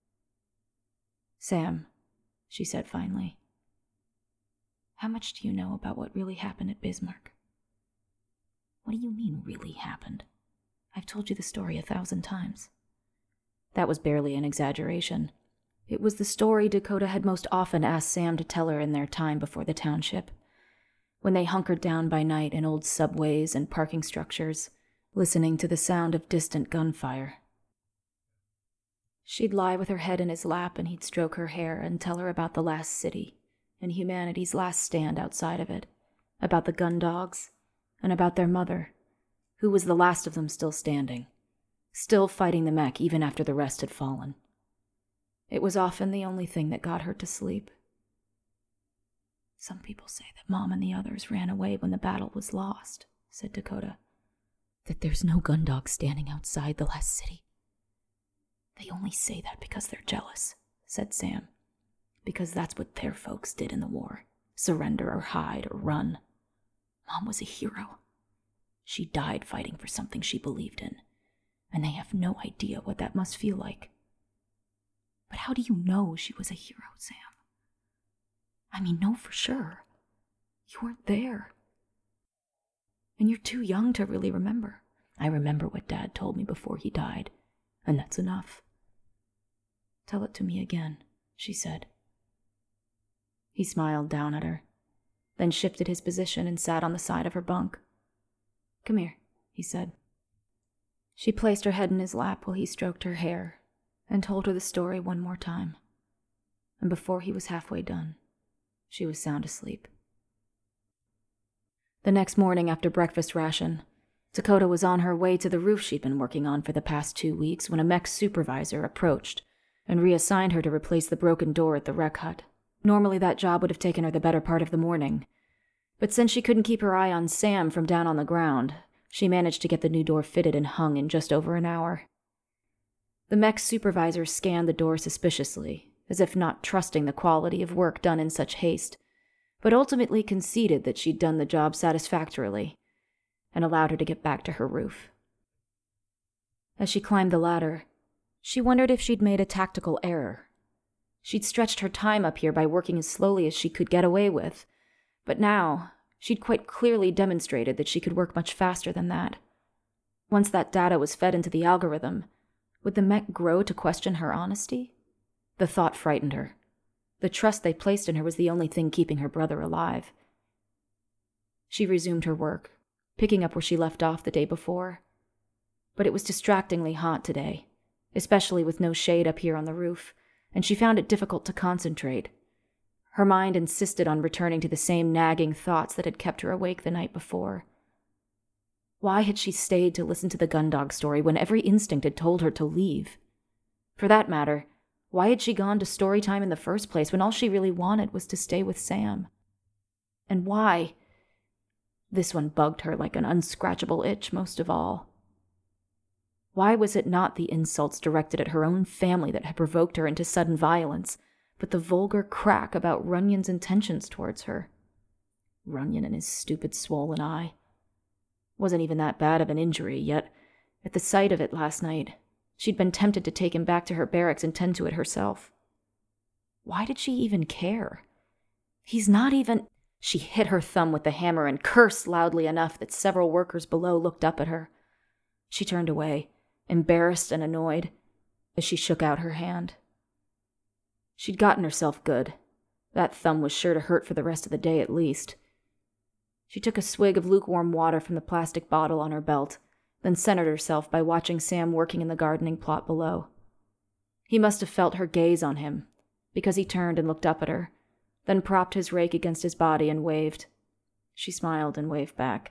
"Sam," she said finally, "how much do you know about what really happened at Bismarck?" "What do you mean, really happened? I've told you the story 1,000 times." That was barely an exaggeration. It was the story Dakota had most often asked Sam to tell her in their time before the township, when they hunkered down by night in old subways and parking structures, listening to the sound of distant gunfire. She'd lie with her head in his lap and he'd stroke her hair and tell her about the last city and humanity's last stand outside of it, about the gun dogs, and about their mother, who was the last of them still standing, still fighting the mech even after the rest had fallen. It was often the only thing that got her to sleep. "Some people say that Mom and the others ran away when the battle was lost," said Dakota. "That there's no gun dogs standing outside the last city." "They only say that because they're jealous," said Sam. "Because that's what their folks did in the war. Surrender or hide or run. Mom was a hero. She died fighting for something she believed in, and they have no idea what that must feel like." "But how do you know she was a hero, Sam? I mean, know for sure. You weren't there. And you're too young to really remember." "I remember what Dad told me before he died, and that's enough." "Tell it to me again," she said. He smiled down at her, then shifted his position and sat on the side of her bunk. "Come here," he said. She placed her head in his lap while he stroked her hair and told her the story one more time. And before he was halfway done, she was sound asleep. The next morning after breakfast ration, Dakota was on her way to the roof she'd been working on for the past 2 weeks when a mech supervisor approached and reassigned her to replace the broken door at the rec hut. Normally that job would have taken her the better part of the morning, but since she couldn't keep her eye on Sam from down on the ground, she managed to get the new door fitted and hung in just over an hour. The mech supervisor scanned the door suspiciously, as if not trusting the quality of work done in such haste, but ultimately conceded that she'd done the job satisfactorily and allowed her to get back to her roof. As she climbed the ladder, she wondered if she'd made a tactical error. She'd stretched her time up here by working as slowly as she could get away with, but now she'd quite clearly demonstrated that she could work much faster than that. Once that data was fed into the algorithm, would the mech grow to question her honesty? The thought frightened her. The trust they placed in her was the only thing keeping her brother alive. She resumed her work, picking up where she left off the day before. But it was distractingly hot today, especially with no shade up here on the roof, and she found it difficult to concentrate. Her mind insisted on returning to the same nagging thoughts that had kept her awake the night before. Why had she stayed to listen to the Gundog story when every instinct had told her to leave? For that matter, why had she gone to story time in the first place when all she really wanted was to stay with Sam? And why? This one bugged her like an unscratchable itch most of all. Why was it not the insults directed at her own family that had provoked her into sudden violence, but the vulgar crack about Runyon's intentions towards her? Runyon and his stupid swollen eye. Wasn't even that bad of an injury, yet at the sight of it last night, she'd been tempted to take him back to her barracks and tend to it herself. Why did she even care? He's not even... She hit her thumb with the hammer and cursed loudly enough that several workers below looked up at her. She turned away, embarrassed and annoyed, as she shook out her hand. She'd gotten herself good. That thumb was sure to hurt for the rest of the day at least. She took a swig of lukewarm water from the plastic bottle on her belt, then centered herself by watching Sam working in the gardening plot below. He must have felt her gaze on him, because he turned and looked up at her, then propped his rake against his body and waved. She smiled and waved back.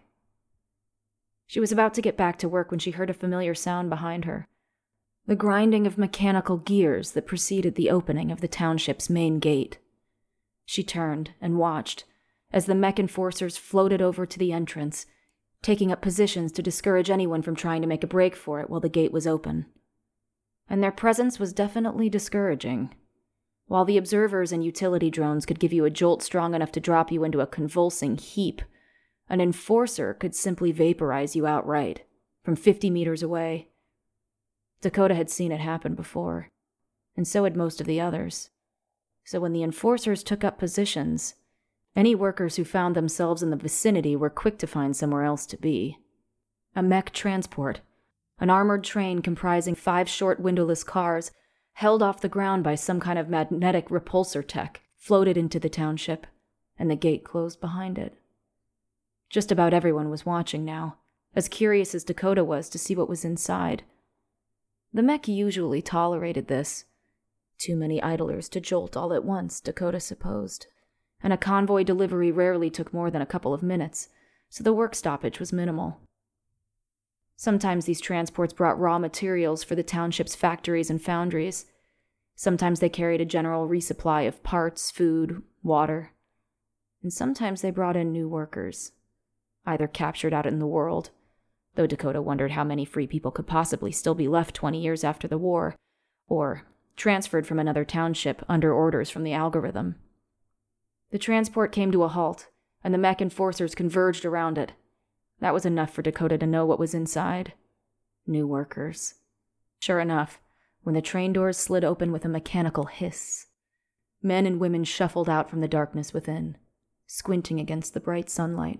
She was about to get back to work when she heard a familiar sound behind her, the grinding of mechanical gears that preceded the opening of the township's main gate. She turned and watched as the mech enforcers floated over to the entrance, taking up positions to discourage anyone from trying to make a break for it while the gate was open. And their presence was definitely discouraging. While the observers and utility drones could give you a jolt strong enough to drop you into a convulsing heap, an enforcer could simply vaporize you outright, from 50 meters away. Dakota had seen it happen before, and so had most of the others. So when the enforcers took up positions, any workers who found themselves in the vicinity were quick to find somewhere else to be. A mech transport, an armored train comprising 5 short windowless cars, held off the ground by some kind of magnetic repulsor tech, floated into the township, and the gate closed behind it. Just about everyone was watching now, as curious as Dakota was to see what was inside. The mech usually tolerated this. Too many idlers to jolt all at once, Dakota supposed, and a convoy delivery rarely took more than a couple of minutes, so the work stoppage was minimal. Sometimes these transports brought raw materials for the township's factories and foundries. Sometimes they carried a general resupply of parts, food, water. And sometimes they brought in new workers, either captured out in the world, though Dakota wondered how many free people could possibly still be left 20 years after the war, or transferred from another township under orders from the algorithm. The transport came to a halt, and the mech enforcers converged around it. That was enough for Dakota to know what was inside. New workers. Sure enough, when the train doors slid open with a mechanical hiss, men and women shuffled out from the darkness within, squinting against the bright sunlight.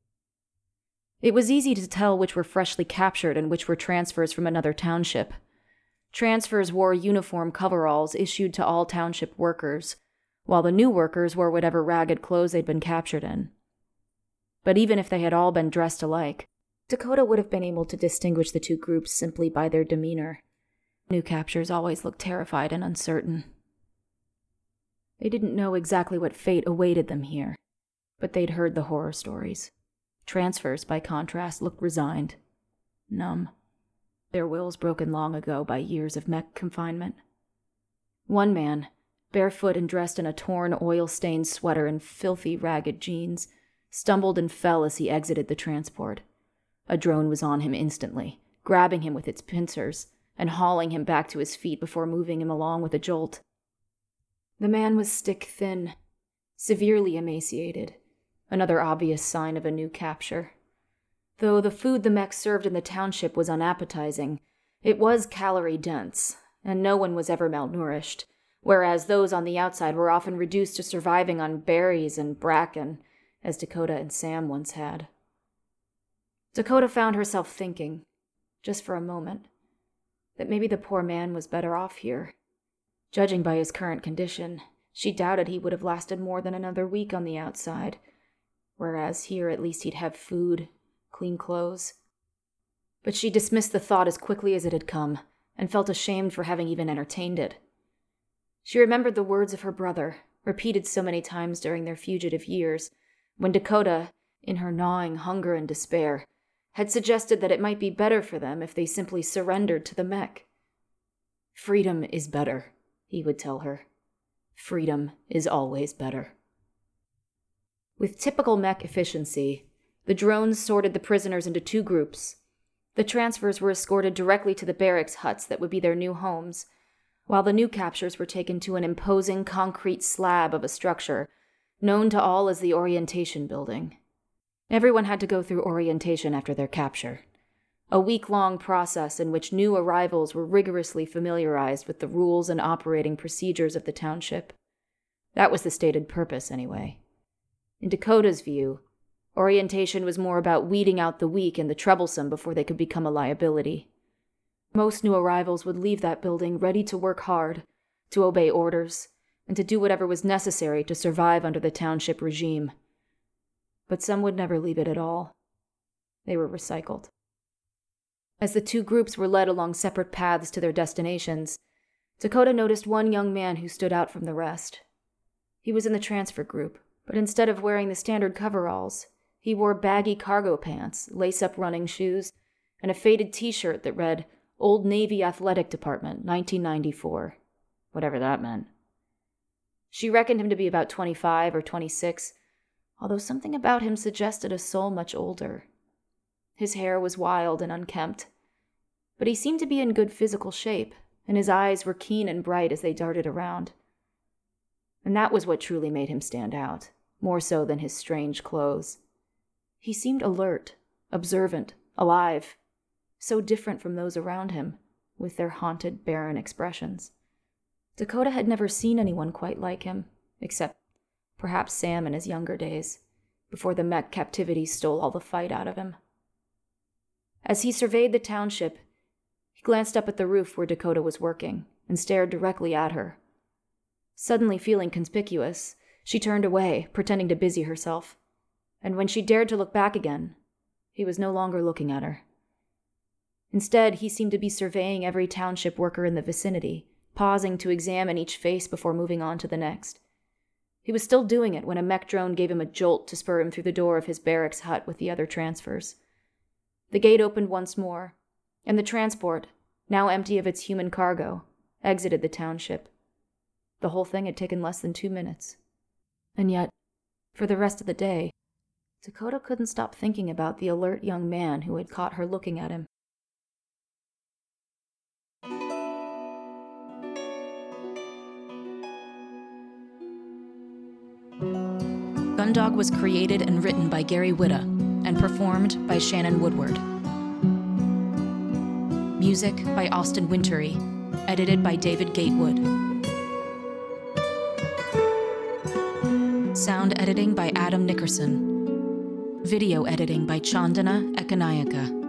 It was easy to tell which were freshly captured and which were transfers from another township. Transfers wore uniform coveralls issued to all township workers, while the new workers wore whatever ragged clothes they'd been captured in. But even if they had all been dressed alike, Dakota would have been able to distinguish the two groups simply by their demeanor. New captures always looked terrified and uncertain. They didn't know exactly what fate awaited them here, but they'd heard the horror stories. Transfers, by contrast, looked resigned, numb, their wills broken long ago by years of mech confinement. One man, barefoot and dressed in a torn, oil-stained sweater and filthy, ragged jeans, stumbled and fell as he exited the transport. A drone was on him instantly, grabbing him with its pincers and hauling him back to his feet before moving him along with a jolt. The man was stick-thin, severely emaciated, another obvious sign of a new capture. Though the food the mech served in the township was unappetizing, it was calorie-dense, and no one was ever malnourished, whereas those on the outside were often reduced to surviving on berries and bracken, as Dakota and Sam once had. Dakota found herself thinking, just for a moment, that maybe the poor man was better off here. Judging by his current condition, she doubted he would have lasted more than another week on the outside, whereas here at least he'd have food, clean clothes. But she dismissed the thought as quickly as it had come, and felt ashamed for having even entertained it. She remembered the words of her brother, repeated so many times during their fugitive years, when Dakota, in her gnawing hunger and despair, had suggested that it might be better for them if they simply surrendered to the mech. "Freedom is better," he would tell her. "Freedom is always better." With typical mech efficiency, the drones sorted the prisoners into two groups. The transfers were escorted directly to the barracks huts that would be their new homes, while the new captures were taken to an imposing concrete slab of a structure known to all as the Orientation Building. Everyone had to go through orientation after their capture, a week-long process in which new arrivals were rigorously familiarized with the rules and operating procedures of the township. That was the stated purpose, anyway. In Dakota's view, orientation was more about weeding out the weak and the troublesome before they could become a liability. Most new arrivals would leave that building ready to work hard, to obey orders, and to do whatever was necessary to survive under the township regime. But some would never leave it at all. They were recycled. As the two groups were led along separate paths to their destinations, Dakota noticed one young man who stood out from the rest. He was in the transfer group, but instead of wearing the standard coveralls, he wore baggy cargo pants, lace-up running shoes, and a faded t-shirt that read, "Old Navy Athletic Department, 1994. Whatever that meant. She reckoned him to be about 25 or 26, although something about him suggested a soul much older. His hair was wild and unkempt, but he seemed to be in good physical shape, and his eyes were keen and bright as they darted around. And that was what truly made him stand out, more so than his strange clothes. He seemed alert, observant, alive, so different from those around him, with their haunted, barren expressions. Dakota had never seen anyone quite like him, except perhaps Sam in his younger days, before the mech captivity stole all the fight out of him. As he surveyed the township, he glanced up at the roof where Dakota was working, and stared directly at her. Suddenly feeling conspicuous, she turned away, pretending to busy herself. And when she dared to look back again, he was no longer looking at her. Instead, he seemed to be surveying every township worker in the vicinity, pausing to examine each face before moving on to the next. He was still doing it when a mech drone gave him a jolt to spur him through the door of his barracks hut with the other transfers. The gate opened once more, and the transport, now empty of its human cargo, exited the township. The whole thing had taken less than 2 minutes. And yet, for the rest of the day, Dakota couldn't stop thinking about the alert young man who had caught her looking at him. Gundog was created and written by Gary Whitta and performed by Shannon Woodward. Music by Austin Wintory, edited by David Gatewood. Sound editing by Adam Nickerson. Video editing by Chandana Ekanayaka.